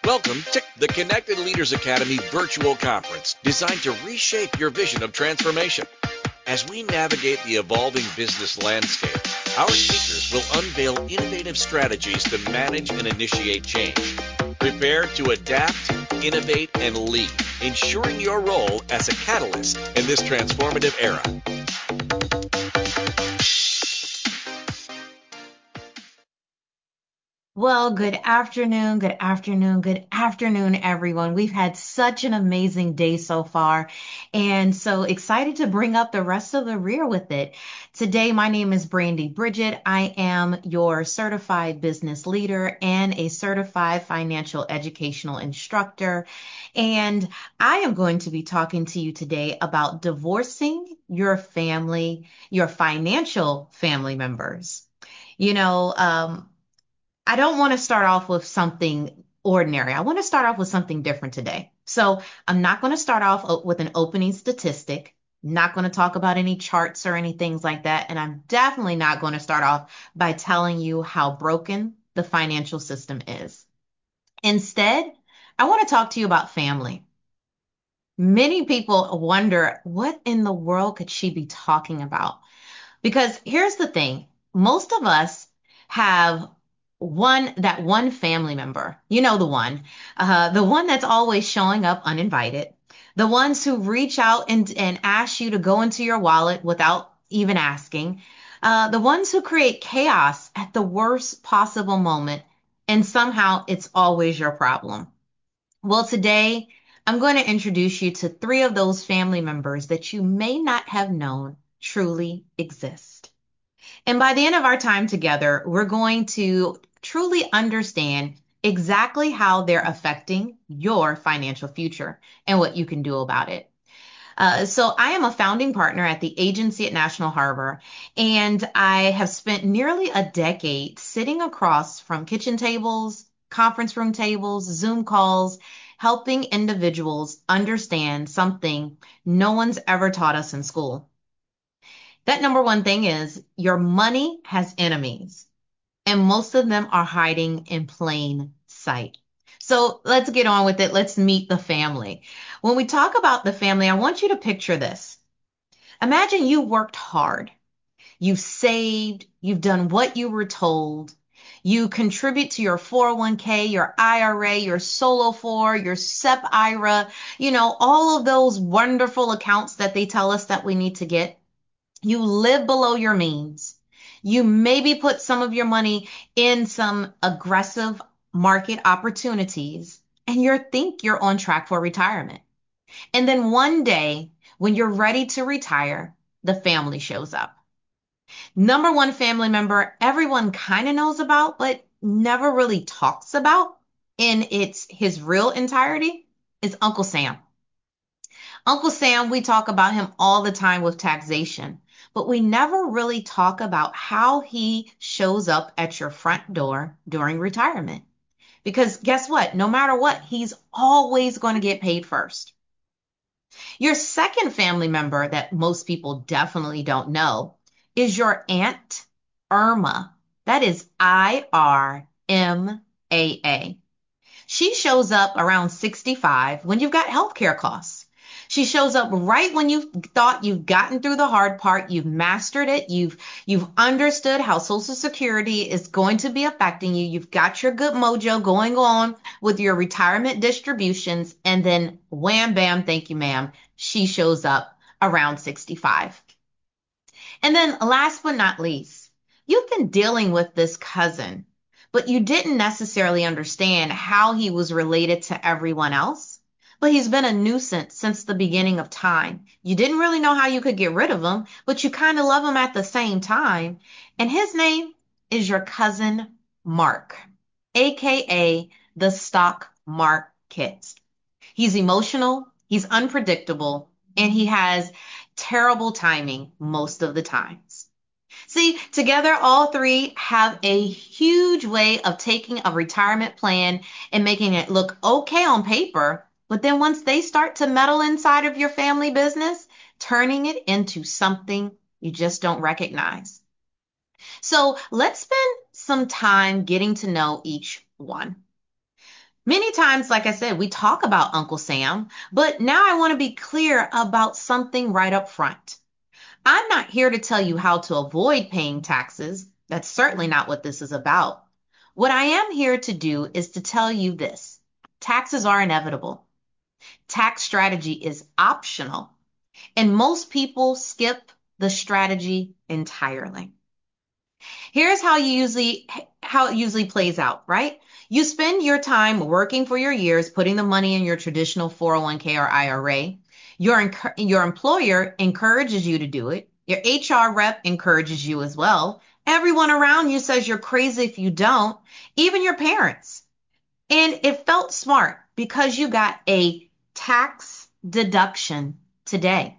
Welcome to the Connected Leaders Academy virtual conference designed to reshape your vision of transformation. As we navigate the evolving business landscape, our speakers will unveil innovative strategies to manage and initiate change. Prepare to adapt, innovate, and lead, ensuring your role as a catalyst in this transformative era. Well, good afternoon, everyone. We've had such an amazing day so far, and so excited to bring up the rest of the rear with it. Today, my name is Brandy Bridget. I am your certified business leader and a certified financial educational instructor, and I am going to be talking to you today about divorcing your family, your financial family members. You know, I don't want to start off with something ordinary. I want to start off with something different today. So I'm not going to start off with an opening statistic, not going to talk about any charts or any things like that. And I'm definitely not going to start off by telling you how broken the financial system is. Instead, I want to talk to you about family. Many people wonder, what in the world could she be talking about? Because here's the thing, most of us have one family member, the one that's always showing up uninvited, the ones who reach out and ask you to go into your wallet without even asking, the ones who create chaos at the worst possible moment, and somehow it's always your problem. Well, today I'm going to introduce you to three of those family members that you may not have known truly exist. And by the end of our time together, we're going to truly understand exactly how they're affecting your financial future and what you can do about it. So I am a founding partner at the agency at National Harbor, and I have spent nearly a decade sitting across from kitchen tables, conference room tables, Zoom calls, helping individuals understand something no one's ever taught us in school. That number one thing is your money has enemies, and most of them are hiding in plain sight. So let's get on with it. Let's meet the family. When we talk about the family, I want you to picture this. Imagine you worked hard. You've saved, you've done what you were told. You contribute to your 401k, your IRA, your Solo 4, your SEP IRA, all of those wonderful accounts that they tell us that we need to get. You live below your means. You maybe put some of your money in some aggressive market opportunities, and you think you're on track for retirement. And then one day, when you're ready to retire, the family shows up. Number one family member everyone kind of knows about, but never really talks about in his real entirety is Uncle Sam. Uncle Sam, we talk about him all the time with taxation, but we never really talk about how he shows up at your front door during retirement. Because guess what? No matter what, he's always going to get paid first. Your second family member that most people definitely don't know is your Aunt Irma. That is IRMAA. She shows up around 65 when you've got healthcare costs. She shows up right when you thought you've gotten through the hard part, you've mastered it, you've understood how Social Security is going to be affecting you, you've got your good mojo going on with your retirement distributions, and then wham bam, thank you ma'am, she shows up around 65. And then last but not least, you've been dealing with this cousin, but you didn't necessarily understand how he was related to everyone else. But he's been a nuisance since the beginning of time. You didn't really know how you could get rid of him, but you kind of love him at the same time. And his name is your cousin Mark, aka the stock market. He's emotional, he's unpredictable, and he has terrible timing most of the times. See, together, all three have a huge way of taking a retirement plan and making it look okay on paper. But then once they start to meddle inside of your family business, turning it into something you just don't recognize. So let's spend some time getting to know each one. Many times, like I said, we talk about Uncle Sam, but now I want to be clear about something right up front. I'm not here to tell you how to avoid paying taxes. That's certainly not what this is about. What I am here to do is to tell you this. Taxes are inevitable. Tax strategy is optional, and most people skip the strategy entirely. Here's how it usually plays out, right? You spend your time working for your years, putting the money in your traditional 401k or IRA. Your employer encourages you to do it. Your HR rep encourages you as well. Everyone around you says you're crazy if you don't, even your parents. And it felt smart because you got a tax deduction today.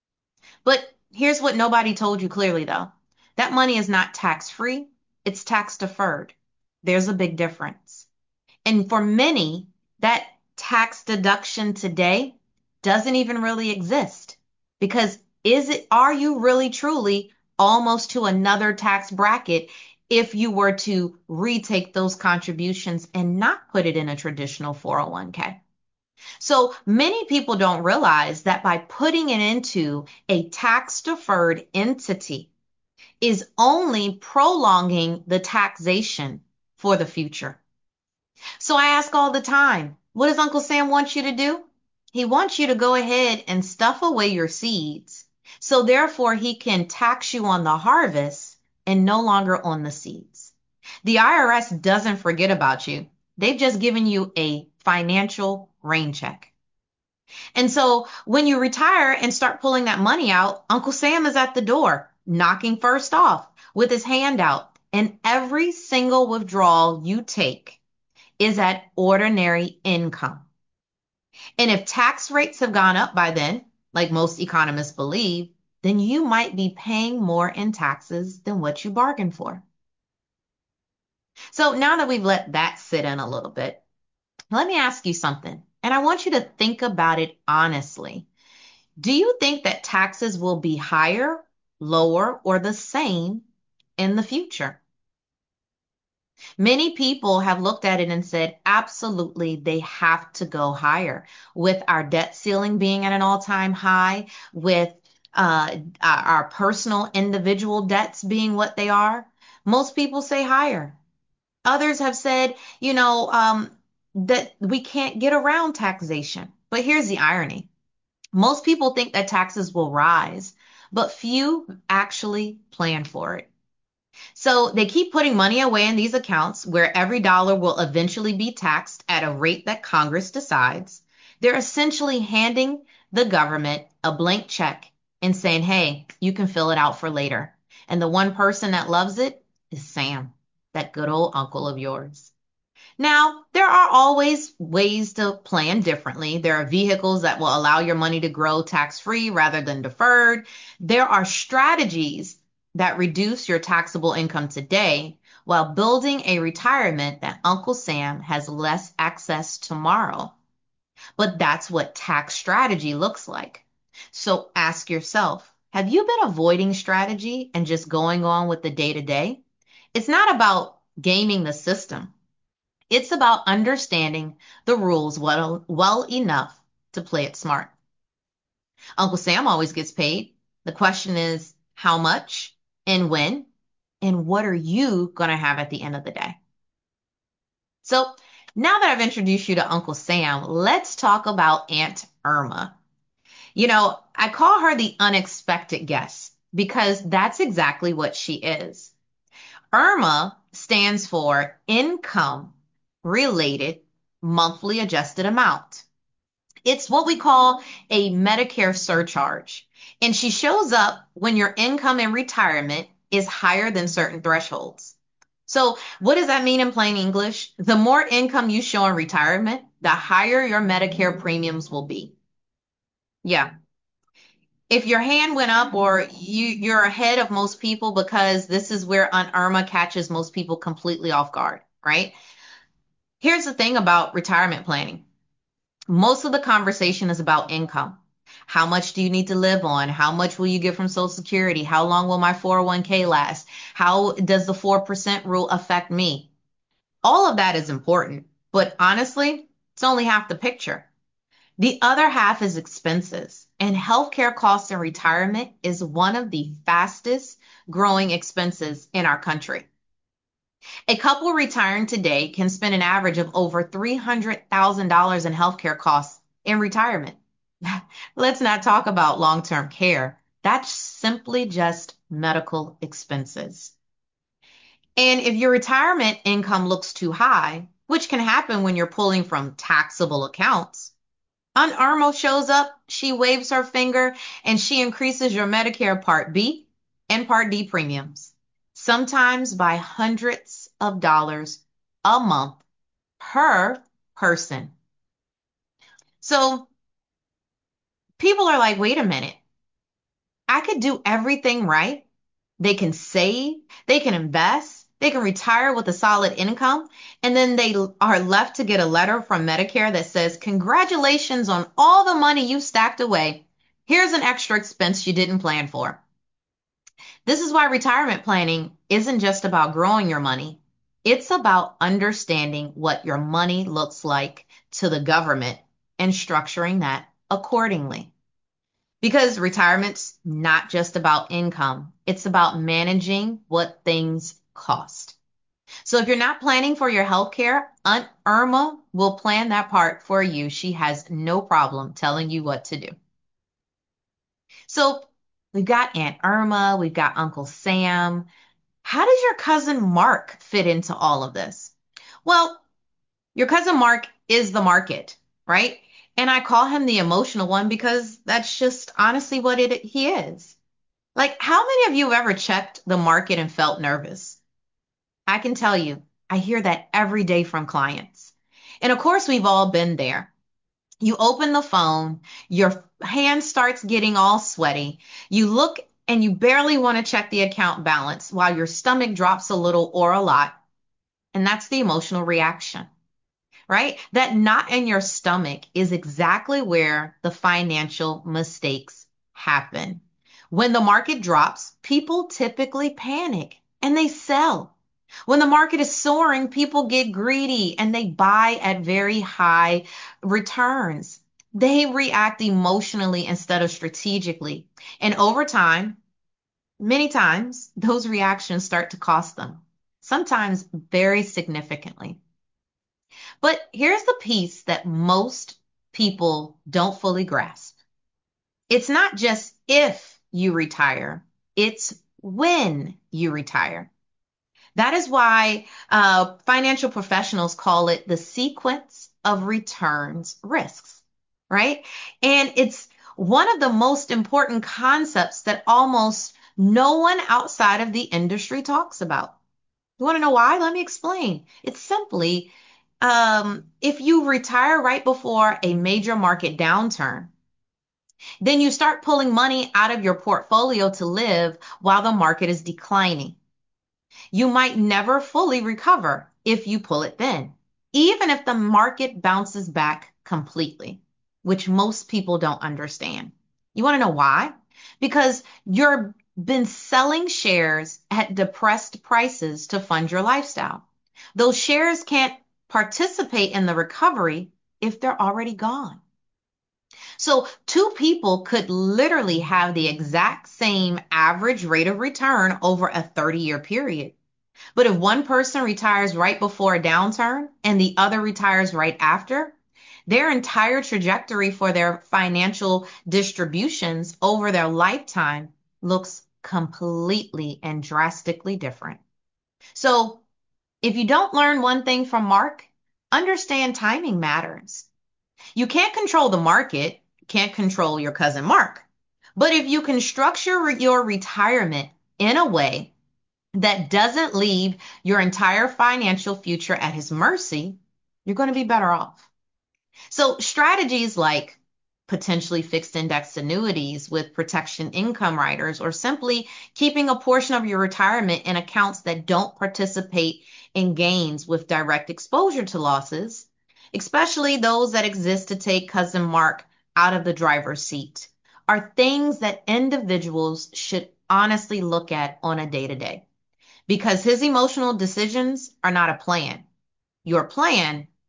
But here's what nobody told you clearly, though. That money is not tax free, it's tax deferred. There's a big difference. And for many, that tax deduction today doesn't even really exist. Because are you really truly almost to another tax bracket if you were to retake those contributions and not put it in a traditional 401k? So many people don't realize that by putting it into a tax deferred entity is only prolonging the taxation for the future. So I ask all the time, what does Uncle Sam want you to do? He wants you to go ahead and stuff away your seeds. So therefore he can tax you on the harvest and no longer on the seeds. The IRS doesn't forget about you. They've just given you a financial rain check. And so when you retire and start pulling that money out, Uncle Sam is at the door, knocking first off with his hand out. And every single withdrawal you take is at ordinary income. And if tax rates have gone up by then, like most economists believe, then you might be paying more in taxes than what you bargained for. So now that we've let that sit in a little bit, let me ask you something. And I want you to think about it honestly. Do you think that taxes will be higher, lower, or the same in the future? Many people have looked at it and said, absolutely, they have to go higher. With our debt ceiling being at an all-time high, with our personal individual debts being what they are, most people say higher. Others have said, that we can't get around taxation. But here's the irony. Most people think that taxes will rise, but few actually plan for it. So they keep putting money away in these accounts where every dollar will eventually be taxed at a rate that Congress decides. They're essentially handing the government a blank check and saying, hey, you can fill it out for later. And the one person that loves it is Sam, that good old uncle of yours. Now, there are always ways to plan differently. There are vehicles that will allow your money to grow tax-free rather than deferred. There are strategies that reduce your taxable income today while building a retirement that Uncle Sam has less access tomorrow. But that's what tax strategy looks like. So ask yourself, have you been avoiding strategy and just going on with the day to day? It's not about gaming the system. It's about understanding the rules well enough to play it smart. Uncle Sam always gets paid. The question is how much and when, and what are you going to have at the end of the day? So now that I've introduced you to Uncle Sam, let's talk about Aunt Irma. I call her the unexpected guest because that's exactly what she is. IRMA stands for Income Related Monthly Adjusted Amount. It's what we call a Medicare surcharge. And she shows up when your income in retirement is higher than certain thresholds. So, what does that mean in plain English? The more income you show in retirement, the higher your Medicare premiums will be. Yeah. If your hand went up or you're ahead of most people because this is where Irma catches most people completely off guard, right? Here's the thing about retirement planning. Most of the conversation is about income. How much do you need to live on? How much will you get from Social Security? How long will my 401k last? How does the 4% rule affect me? All of that is important. But honestly, it's only half the picture. The other half is expenses, and healthcare costs in retirement is one of the fastest growing expenses in our country. A couple retiring today can spend an average of over $300,000 in healthcare costs in retirement. Let's not talk about long-term care. That's simply just medical expenses. And if your retirement income looks too high, which can happen when you're pulling from taxable accounts, Aunt Irma shows up, she waves her finger, and she increases your Medicare Part B and Part D premiums, sometimes by hundreds of dollars a month per person. So people are like, wait a minute, I could do everything right. They can save, they can invest, they can retire with a solid income, and then they are left to get a letter from Medicare that says, congratulations on all the money you stacked away. Here's an extra expense you didn't plan for. This is why retirement planning isn't just about growing your money. It's about understanding what your money looks like to the government and structuring that accordingly. Because retirement's not just about income, it's about managing what things cost. So if you're not planning for your health care, Aunt Irma will plan that part for you. She has no problem telling you what to do. So we've got Aunt Irma, we've got Uncle Sam. How does your cousin Mark fit into all of this? Well, your cousin Mark is the market, right? And I call him the emotional one because that's just honestly what he is. Like, how many of you have ever checked the market and felt nervous? I can tell you, I hear that every day from clients. And of course, we've all been there. You open the phone, your hand starts getting all sweaty. You look and you barely want to check the account balance while your stomach drops a little or a lot. And that's the emotional reaction, right? That knot in your stomach is exactly where the financial mistakes happen. When the market drops, people typically panic and they sell. When the market is soaring, people get greedy and they buy at very high returns. They react emotionally instead of strategically. And over time, many times, those reactions start to cost them, sometimes very significantly. But here's the piece that most people don't fully grasp. It's not just if you retire, it's when you retire. That is why financial professionals call it the sequence of returns risks, right? And it's one of the most important concepts that almost no one outside of the industry talks about. You want to know why? Let me explain. It's simply if you retire right before a major market downturn, then you start pulling money out of your portfolio to live while the market is declining. You might never fully recover if you pull it then, even if the market bounces back completely, which most people don't understand. You want to know why? Because you've been selling shares at depressed prices to fund your lifestyle. Those shares can't participate in the recovery if they're already gone. So two people could literally have the exact same average rate of return over a 30-year period. But if one person retires right before a downturn and the other retires right after, their entire trajectory for their financial distributions over their lifetime looks completely and drastically different. So if you don't learn one thing from Mark, understand timing matters. You can't control the market, can't control your cousin Mark. But if you can structure your retirement in a way that doesn't leave your entire financial future at his mercy, you're going to be better off. So strategies like potentially fixed index annuities with protection income riders, or simply keeping a portion of your retirement in accounts that don't participate in gains with direct exposure to losses, especially those that exist to take cousin Mark out of the driver's seat, are things that individuals should honestly look at on a day to day, because his emotional decisions are not a plan. Your plan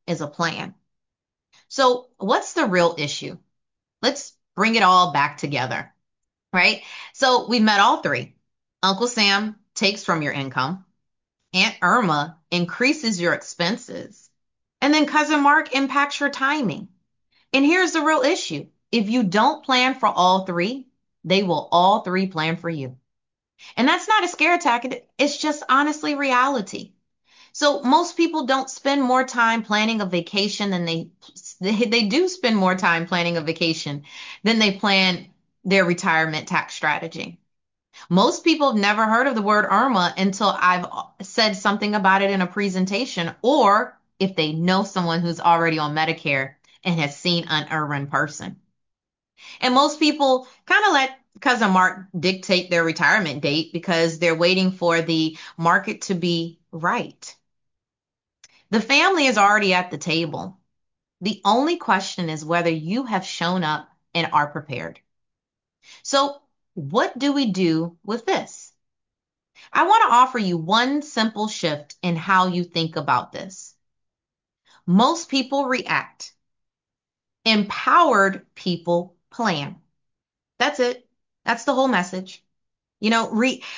is a plan. So what's the real issue? Let's bring it all back together, right? So we've met all three. Uncle Sam takes from your income. Aunt Irma increases your expenses. And then Cousin Mark impacts your timing. And here's the real issue. If you don't plan for all three, they will all three plan for you. And that's not a scare tactic. It's just honestly reality. So most people don't spend more time planning a vacation than they do spend more time planning a vacation than they plan their retirement tax strategy. Most people have never heard of the word IRMA until I've said something about it in a presentation, or if they know someone who's already on Medicare and has seen an IRMA in person. And most people kind of let Cousin Mark dictate their retirement date because they're waiting for the market to be right. The family is already at the table. The only question is whether you have shown up and are prepared. So, what do we do with this? I want to offer you one simple shift in how you think about this. Most people react. Empowered people plan. That's it. That's the whole message. You know,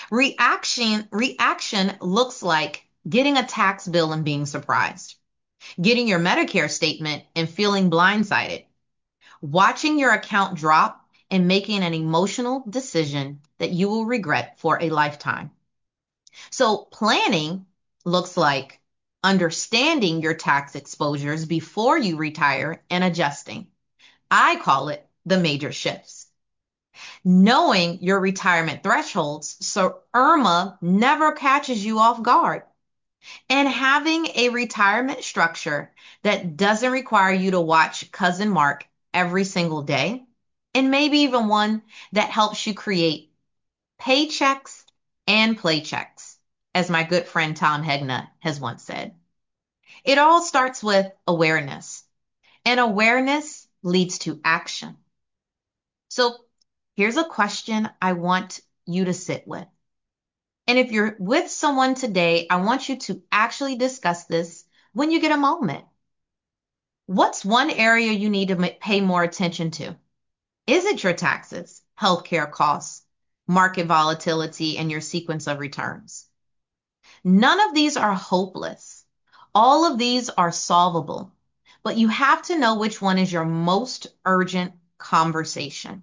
reaction looks like getting a tax bill and being surprised, getting your Medicare statement and feeling blindsided, watching your account drop and making an emotional decision that you will regret for a lifetime. So planning looks like understanding your tax exposures before you retire and adjusting. I call it the major shifts. Knowing your retirement thresholds so IRMA never catches you off guard. And having a retirement structure that doesn't require you to watch Cousin Mark every single day, and maybe even one that helps you create paychecks and playchecks, as my good friend Tom Hegna has once said. It all starts with awareness, and awareness leads to action. So here's a question I want you to sit with. And if you're with someone today, I want you to actually discuss this when you get a moment. What's one area you need to pay more attention to? Is it your taxes, healthcare costs, market volatility, and your sequence of returns? None of these are hopeless. All of these are solvable, but you have to know which one is your most urgent conversation.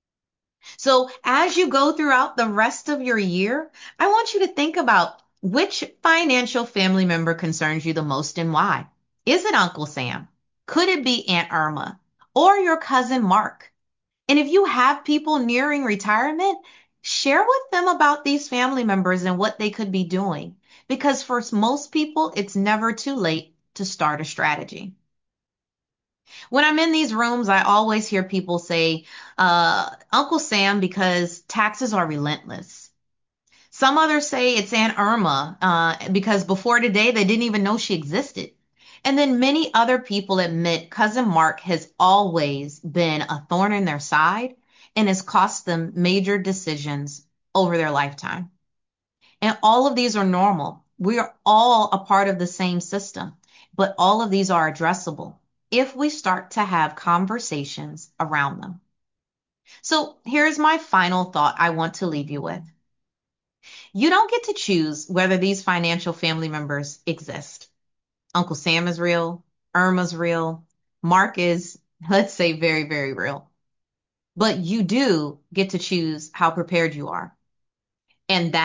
So as you go throughout the rest of your year, I want you to think about which financial family member concerns you the most and why. Is it Uncle Sam? Could it be Aunt Irma or your cousin Mark? And if you have people nearing retirement, share with them about these family members and what they could be doing. Because for most people, it's never too late to start a strategy. When I'm in these rooms, I always hear people say, Uncle Sam, because taxes are relentless. Some others say it's Aunt Irma, because before today, they didn't even know she existed. And then many other people admit Cousin Mark has always been a thorn in their side and has cost them major decisions over their lifetime. And all of these are normal. We are all a part of the same system, but all of these are addressable if we start to have conversations around them. So here's my final thought I want to leave you with. You don't get to choose whether these financial family members exist. Uncle Sam is real, Irma's real, Mark is, let's say, very, very real. But you do get to choose how prepared you are. And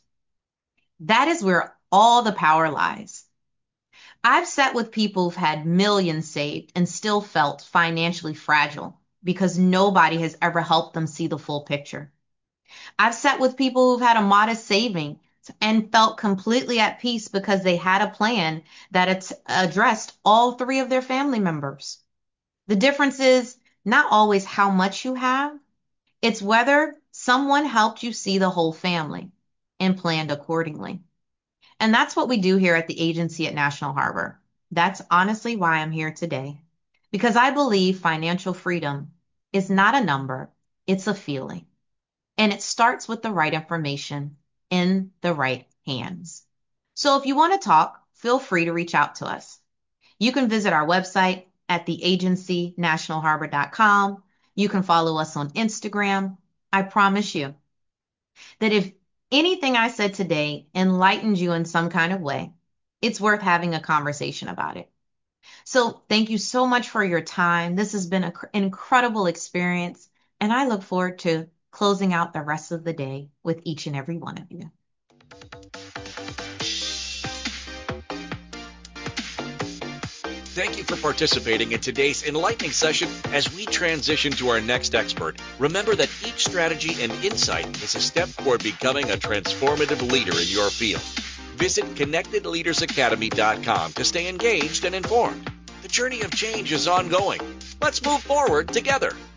that is where all the power lies. I've sat with people who've had millions saved and still felt financially fragile because nobody has ever helped them see the full picture. I've sat with people who've had a modest saving and felt completely at peace because they had a plan that addressed all three of their family members. The difference is not always how much you have, it's whether someone helped you see the whole family and planned accordingly. And that's what we do here at the agency at National Harbor. That's honestly why I'm here today, because I believe financial freedom is not a number, it's a feeling. And it starts with the right information in the right hands. So if you want to talk, feel free to reach out to us. You can visit our website at theagencynationalharbor.com. You can follow us on Instagram. I promise you that if anything I said today enlightened you in some kind of way, it's worth having a conversation about it. So thank you so much for your time. This has been an incredible experience, and I look forward to closing out the rest of the day with each and every one of you. Thank you for participating in today's enlightening session. As we transition to our next expert, remember that each strategy and insight is a step toward becoming a transformative leader in your field. Visit ConnectedLeadersAcademy.com to stay engaged and informed. The journey of change is ongoing. Let's move forward together.